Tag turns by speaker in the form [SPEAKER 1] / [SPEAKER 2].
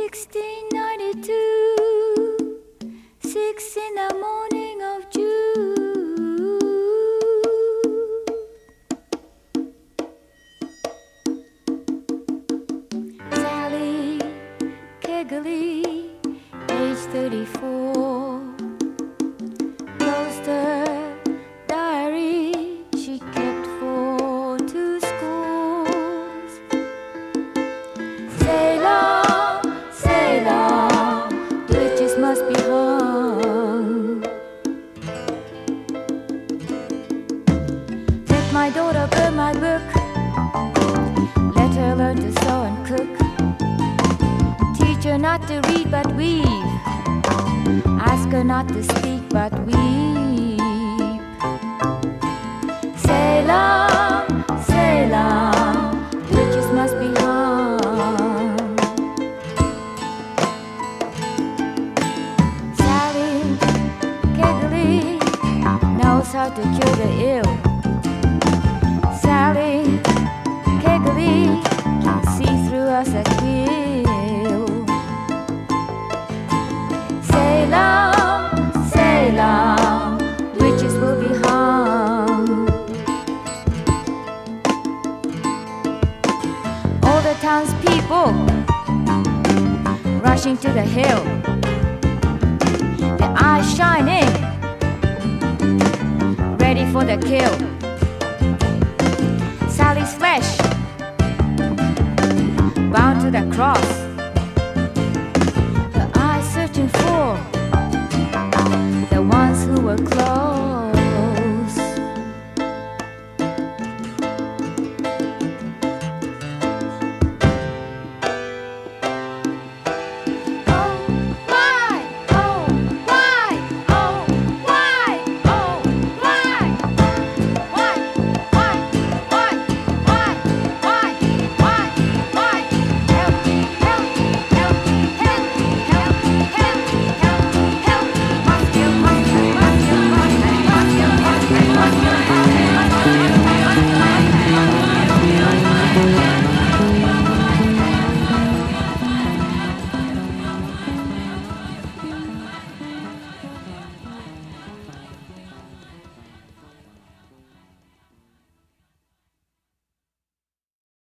[SPEAKER 1] 1692, 6 in the morning of June. Sally Kegley, age 34, closed her diary she kept for 2 schools. Sailor, sailor, witches must be hung. Let my daughter burn my book, let her learn to sew and cook. Teach her not to read but weave, ask her not to speak but weep. Sailor, sailor, witches must be hung. Sally Kegley knows how to cure the ill. Sally Kegley can see through us at will. Sailor, sailor, witches will be hung. All the townspeople rushing to the hill, their eyes shining, ready for the kill. Sally's flesh bound to the cross,